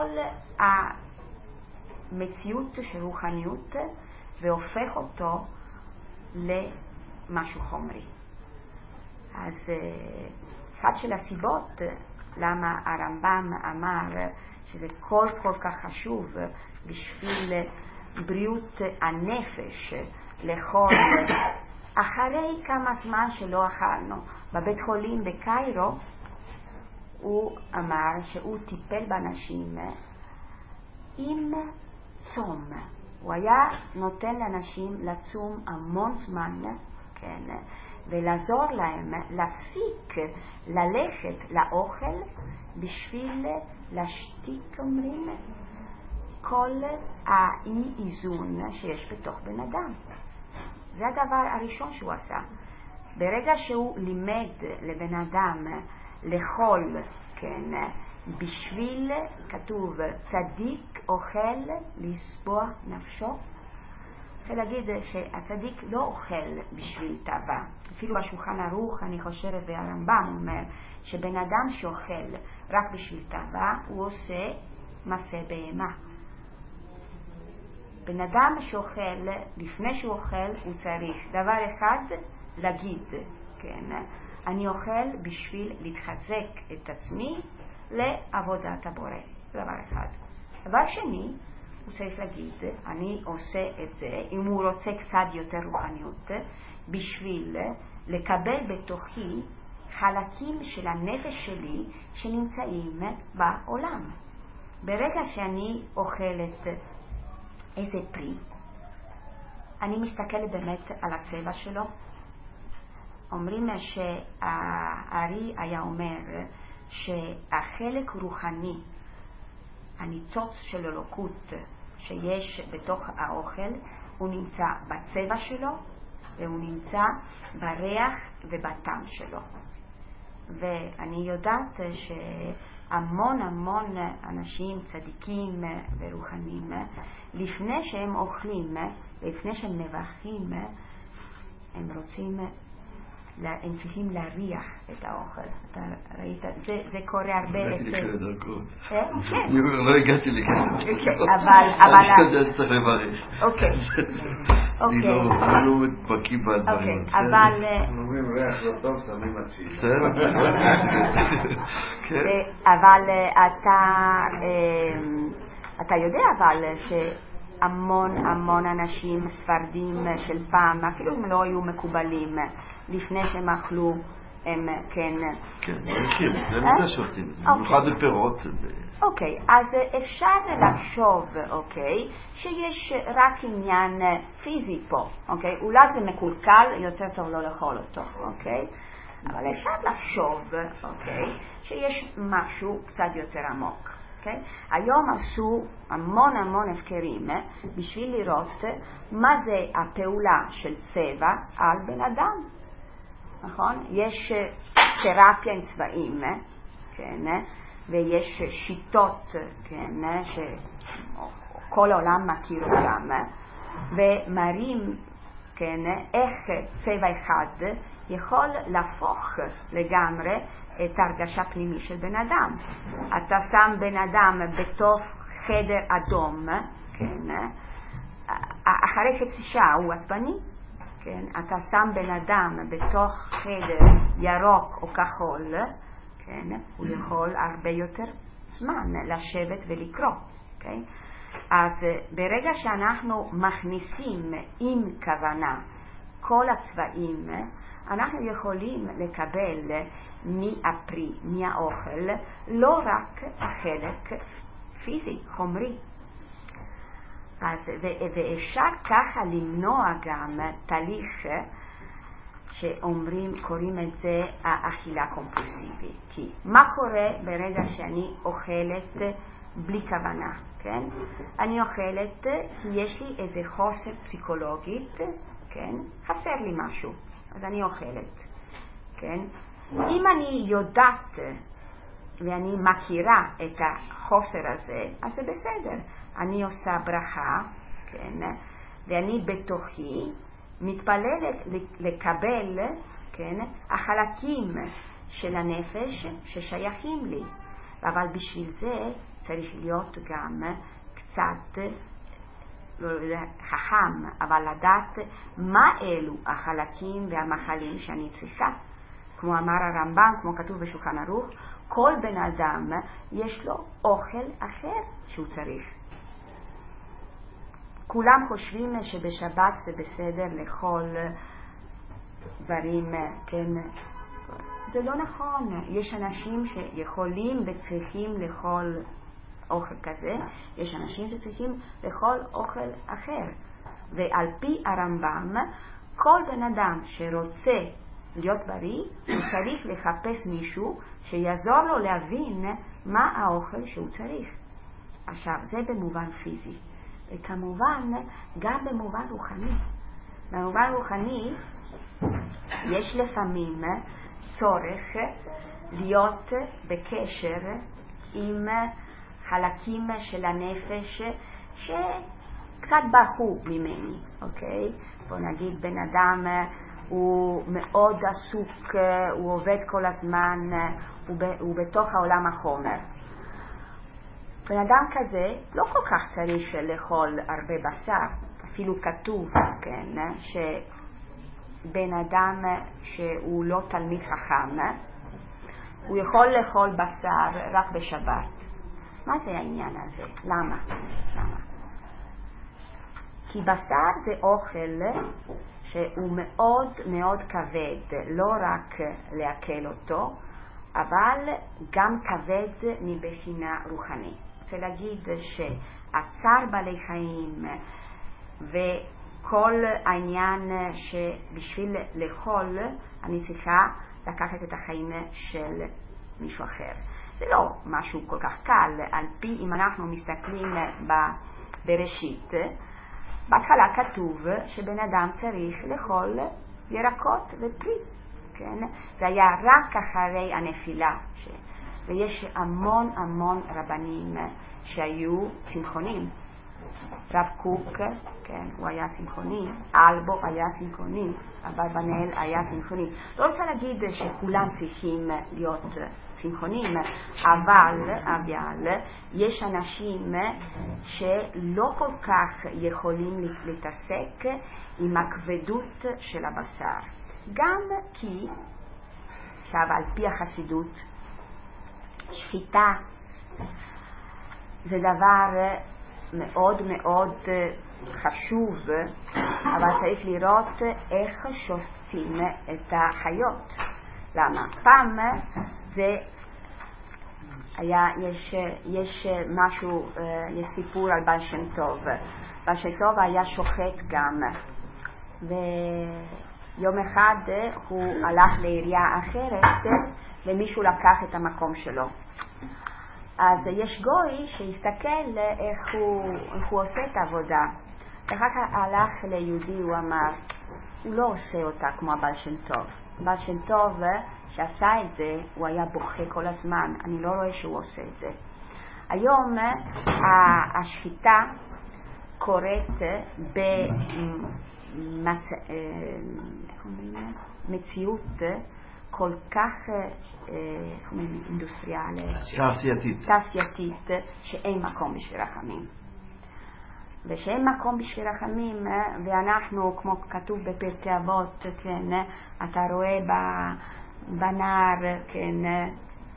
Speaker 3: המציאות של רוחניות והופך אותו למשהו חומרי. אז אחת של הסיבות למה הרמב"ם אמר שזה כל כל כך חשוב בשביל בריאות הנפש לאכול אחרי כמה זמן שלא אכלנו. בבית חולים בקיירו הוא אמר שהוא טיפל באנשים עם צום. הוא היה נותן לאנשים לצום המון זמן, כן, ולעזור להם להפסיק ללכת לאוכל בשביל להשתיק, אומרים, כל האי איזון שיש בתוך בן אדם. זה הדבר הראשון שהוא עשה. ברגע שהוא לימד לבן אדם לאכול, כן, בשביל, כתוב, צדיק אוכל לסבוע נפשו. רוצה להגיד שהצדיק לא אוכל בשביל תאווה. אפילו בשולחן ערוך, אני חושבת, והרמב"ם אומר שבן אדם שאוכל רק בשביל תאווה, הוא עושה מעשה בהמה. בן אדם שאוכל, לפני שהוא אוכל, הוא צריך דבר אחד להגיד, כן, אני אוכל בשביל להתחזק את עצמי לעבודת הבורא. זה דבר אחד. דבר שני, הוא צריך להגיד, אני עושה את זה, אם הוא רוצה קצת יותר רוחניות, בשביל לקבל בתוכי חלקים של הנפש שלי שנמצאים בעולם. ברגע שאני אוכלת איזה פרי, אני מסתכלת באמת על הצבע שלו. אומרים שהארי היה אומר שהחלק רוחני, הניצוץ של אלוקות שיש בתוך האוכל, הוא נמצא בצבע שלו והוא נמצא בריח ובטעם שלו. ואני יודעת שהמון המון אנשים צדיקים ורוחניים, לפני שהם אוכלים, לפני שהם מברכים, הם רוצים, הם צריכים להריח את האוכל. אתה ראית? זה, זה קורה הרבה.
Speaker 4: הגעתי לכאלה דרכות.
Speaker 3: כן.
Speaker 4: לא הגעתי לכאלה.
Speaker 3: אבל, אבל...
Speaker 4: אני יודע שצריך לברך.
Speaker 3: אוקיי.
Speaker 4: אני לא מתבקיא בדברים.
Speaker 3: אבל...
Speaker 2: אומרים ריח לא טוב, שמים מציל.
Speaker 3: אבל אתה... אתה יודע אבל ש... המון המון אנשים ספרדים של פעם, אפילו אם לא היו מקובלים, לפני שהם אכלו, הם כן...
Speaker 4: כן, מריחים, זה מה שעושים, במיוחד בפירות.
Speaker 3: אוקיי, אז אפשר לחשוב, אוקיי, שיש רק עניין פיזי פה, אוקיי? אולי זה מקולקל, יותר טוב לא לאכול אותו, אוקיי? אבל אפשר לחשוב, אוקיי, שיש משהו קצת יותר עמוק. Okay? היום עשו המון המון הפקרים בשביל לראות מה זה הפעולה של צבע על בן אדם. נכון? יש תרפיה עם צבעים, כן? ויש שיטות, כן? שכל העולם מכיר אותם, ומראים, כן? איך צבע אחד יכול להפוך לגמרי את הרגשה פנימית של בן אדם. אתה שם בן אדם בתוך חדר אדום, כן? אחרי חצי שעה הוא עצבני, כן? אתה שם בן אדם בתוך חדר ירוק או כחול, כן? הוא יכול הרבה יותר זמן לשבת ולקרוא, כן? אז ברגע שאנחנו מכניסים עם כוונה כל הצבעים, אנחנו יכולים לקבל מהפרי, מהאוכל, לא רק החלק פיזי, חומרי. אז, ו- ואפשר ככה למנוע גם תהליך שאומרים, קוראים את זה האכילה קומפולסיבית. כי מה קורה ברגע שאני אוכלת בלי כוונה, כן? אני אוכלת כי יש לי איזה חוסר פסיכולוגית, כן? חסר לי משהו, אז אני אוכלת, כן? אם אני יודעת ואני מכירה את החוסר הזה, אז זה בסדר. אני עושה ברכה, כן? ואני בתוכי מתפללת לקבל, כן? החלקים של הנפש ששייכים לי. אבל בשביל זה צריך להיות גם קצת חכם, אבל לדעת מה אלו החלקים והמחלים שאני צריכה. כמו אמר הרמב"ם, כמו כתוב בשולחן ערוך, כל בן אדם יש לו אוכל אחר שהוא צריך. כולם חושבים שבשבת זה בסדר לאכול דברים, כן? זה לא נכון. יש אנשים שיכולים וצריכים לאכול אוכל כזה, יש אנשים שצריכים לאכול אוכל אחר. ועל פי הרמב"ם, כל בן אדם שרוצה להיות בריא, הוא צריך לחפש מישהו שיעזור לו להבין מה האוכל שהוא צריך. עכשיו, זה במובן פיזי. וכמובן, גם במובן רוחני. במובן רוחני, יש לפעמים צורך להיות בקשר עם חלקים של הנפש שקצת ברחו ממני, אוקיי? בוא נגיד, בן אדם הוא מאוד עסוק, הוא עובד כל הזמן, הוא, ב, הוא בתוך העולם החומר. בן אדם כזה לא כל כך צריך לאכול הרבה בשר, אפילו כתוב, כן, שבן אדם שהוא לא תלמיד חכם, הוא יכול לאכול בשר רק בשבת. מה זה העניין הזה? למה? למה? כי בשר זה אוכל שהוא מאוד מאוד כבד, לא רק להקל אותו, אבל גם כבד מבחינה רוחנית. רוצה להגיד שהצער בעלי חיים וכל העניין שבשביל לאכול אני צריכה לקחת את החיים של מישהו אחר. זה לא משהו כל כך קל, על פי אם אנחנו מסתכלים בראשית, בהתחלה כתוב שבן אדם צריך לאכול ירקות ופרי, כן? זה היה רק אחרי הנפילה, ש... ויש המון המון רבנים שהיו צמחונים. רב קוק, כן, הוא היה צמחוני, אלבו היה צמחוני, אברבנאל היה צמחוני. לא רוצה להגיד שכולם צריכים להיות צמחונים, אבל, אבל יש אנשים שלא כל כך יכולים להתעסק עם הכבדות של הבשר. גם כי, עכשיו על פי החסידות, שחיטה זה דבר מאוד מאוד חשוב, אבל צריך לראות איך שופטים את החיות. למה? פעם זה היה, יש, יש משהו, יש סיפור על בעל שם טוב. בעל שם טוב היה שוחט גם, ויום אחד הוא הלך לעירייה אחרת ומישהו לקח את המקום שלו. אז יש גוי שהסתכל איך הוא, איך הוא עושה את העבודה. ואחר כך הלך ליהודי, הוא אמר, הוא לא עושה אותה כמו הבעל שם טוב. הבעל שם טוב שעשה את זה, הוא היה בוכה כל הזמן. אני לא רואה שהוא עושה את זה. היום השחיטה קורית במציאות כל כך אינדוסטריאלית,
Speaker 4: תעשייתית,
Speaker 3: תעשייתית, שאין מקום בשביל רחמים. ושאין מקום בשביל רחמים, ואנחנו, כמו כתוב בפרקי אבות, כן, אתה רואה בנער, כן,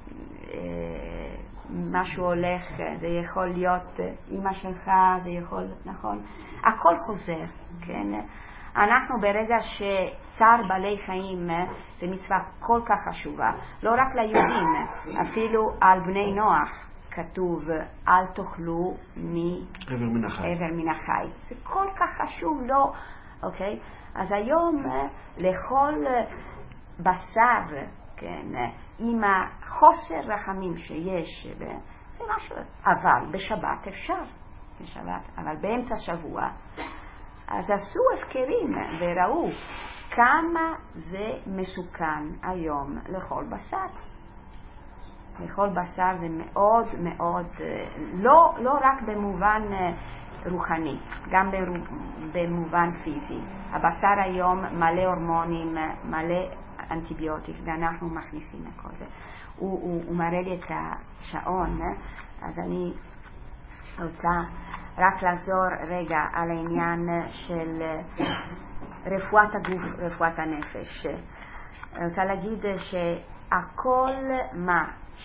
Speaker 3: משהו הולך, זה יכול להיות אמא שלך, זה יכול, נכון? הכל חוזר, כן? אנחנו ברגע שצער בעלי חיים זה מצווה כל כך חשובה, לא רק ליהודים, אפילו על בני נוח כתוב אל תאכלו מעבר מן החי. מן החי. זה כל כך חשוב, לא, אוקיי? אז היום לאכול בשר, כן, עם החוסר רחמים שיש, זה משהו, אבל בשבת אפשר, בשבת, אבל באמצע שבוע אז עשו הפקרים וראו כמה זה מסוכן היום לאכול בשר. לאכול בשר זה מאוד מאוד, לא, לא רק במובן רוחני, גם במובן פיזי. הבשר היום מלא הורמונים, מלא אנטיביוטיק, ואנחנו מכניסים את כל זה. הוא, הוא, הוא מראה לי את השעון, אז אני רוצה רק לחזור רגע על העניין של רפואת הגוף, רפואת הנפש. אני רוצה להגיד שהכל מה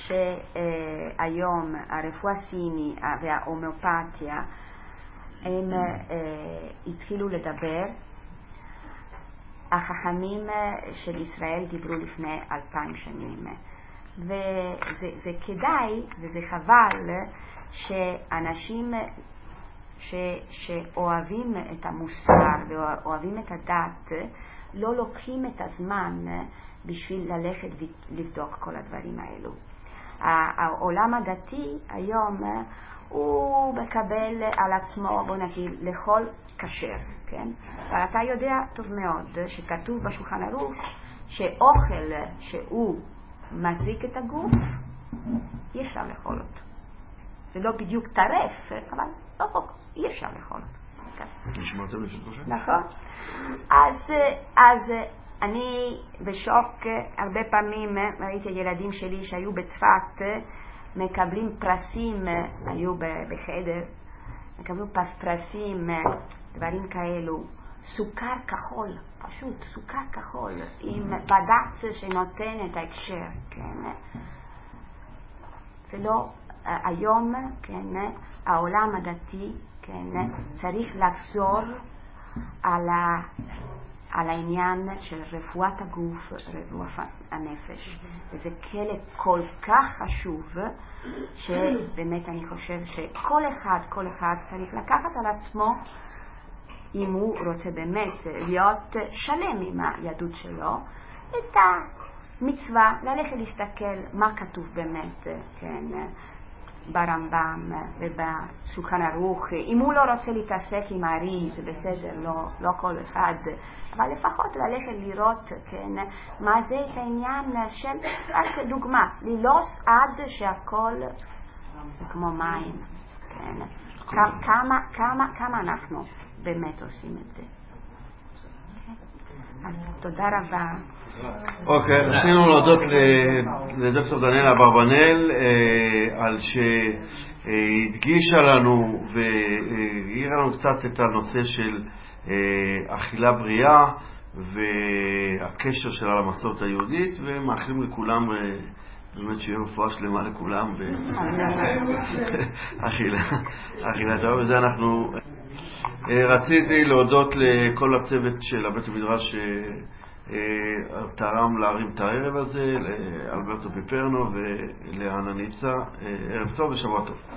Speaker 3: שהיום הרפואה הסינית וההומאופתיה הם התחילו לדבר, החכמים של ישראל דיברו לפני אלפיים שנים, וזה כדאי וזה חבל שאנשים ש, שאוהבים את המוסר ואוהבים את הדת לא לוקחים את הזמן בשביל ללכת לבדוק כל הדברים האלו. העולם הדתי היום הוא מקבל על עצמו, בוא נגיד, לאכול כשר, כן? אבל אתה יודע טוב מאוד שכתוב בשולחן ערוך שאוכל שהוא מזיק את הגוף אי אפשר לאכול אותו. זה לא בדיוק טרף, אבל לא חוק, אי אפשר לאכול אותו.
Speaker 4: נשמעתם לפי חושב?
Speaker 3: נכון. אז, אז אני בשוק, הרבה פעמים ראיתי ילדים שלי שהיו בצפת מקבלים פרסים, היו בחדר, מקבלו פרסים, דברים כאלו, סוכר כחול, פשוט סוכר כחול, עם בד"ץ שנותן את ההקשר, כן? זה לא, היום, כן, העולם הדתי, כן, צריך לחזור על ה... על העניין של רפואת הגוף, רפואת הנפש. וזה כלי כל כך חשוב, שבאמת אני חושב שכל אחד, כל אחד צריך לקחת על עצמו, אם הוא רוצה באמת להיות שלם עם היהדות שלו, את המצווה, ללכת להסתכל מה כתוב באמת, כן, ברמב"ם ובשולחן ערוך. אם הוא לא רוצה להתעסק עם הארי, זה בסדר, לא, לא כל אחד, אבל לפחות ללכת לראות, כן, מה זה את העניין של, רק דוגמה, ללוס עד שהכל זה כמו מים, כן. כמה, כמה, כמה אנחנו באמת עושים את זה. אז תודה רבה.
Speaker 2: אוקיי, רצינו להודות לדוקטור דניאלה אברבנאל על שהדגישה לנו והעירה לנו קצת את הנושא של אכילה בריאה והקשר שלה למסורת היהודית, ומאחלים לכולם באמת שיהיה רפואה שלמה לכולם ואכילה אכילה טובה. וזה אנחנו רציתי להודות לכל הצוות של הבית המדרש שתרם להרים את הערב הזה, לאלברטו פיפרנו ולאנה ניצה. ערב טוב ושבוע טוב.